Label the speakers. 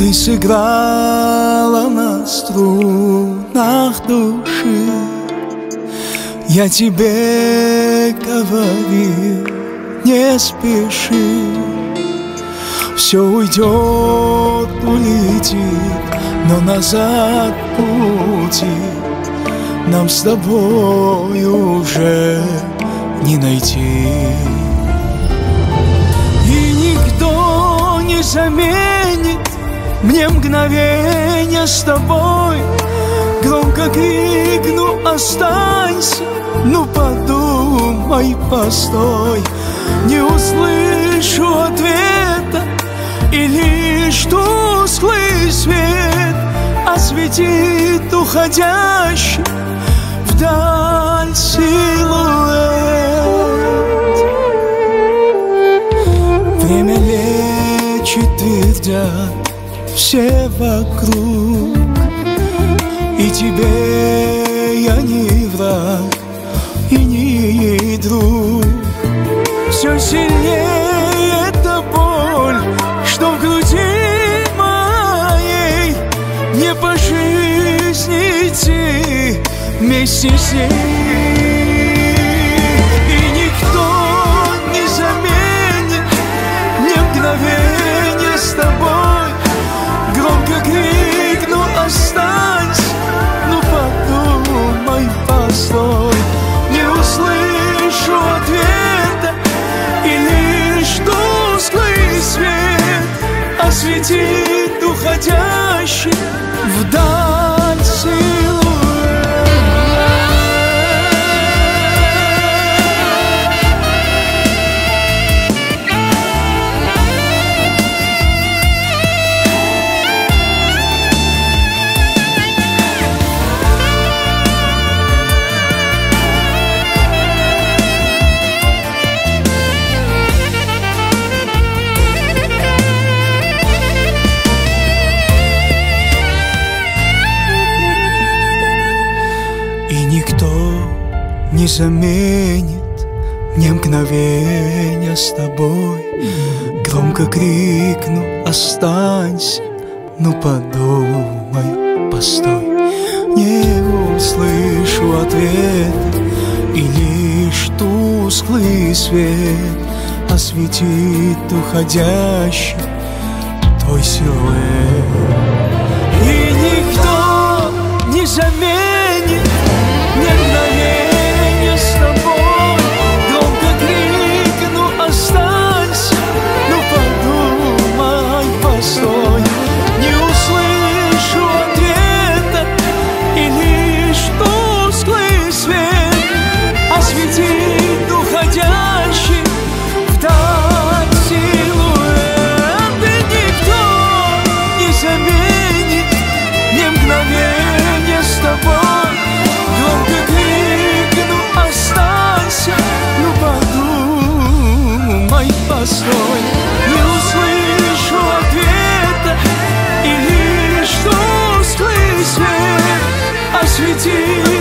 Speaker 1: Ты сыграла на струнах души. Я тебе говорил, не спеши. Все уйдет, улетит, но назад пути нам с тобой уже не найти. И никто не заменит мне мгновенье с тобой. Громко крикну: останься, ну подумай, постой. Не услышу ответа, и лишь тусклый свет осветит уходящий вдаль силуэт. Время лечит, твердят все вокруг, и тебе я не враг и не друг. Все сильнее эта боль, что в груди моей. Не по жизни идти вместе с ней. И никто не заменит мне мгновенье с тобой. Громко крикну: останься, ну подумай, постой. Не услышу ответа, и лишь тусклый свет осветит уходящий вдаль силуэт. Не заменит мне мгновенье с тобой. Громко крикну: останься, ну подумай, постой. Не услышу ответа, и лишь тусклый свет осветит уходящий твой силуэт. И никто не заменит мне мгновенье с тобой. Громко крикну: останься, ну подумай, постой. Не услышу ответа, и лишь тусклый свет осветит уходящий вдаль силуэт. И никто не заменит мне мгновенье с тобой. Громко крикну: останься, ну подумай, постой. Не услышу ответа, и лишь тусклый свет осветит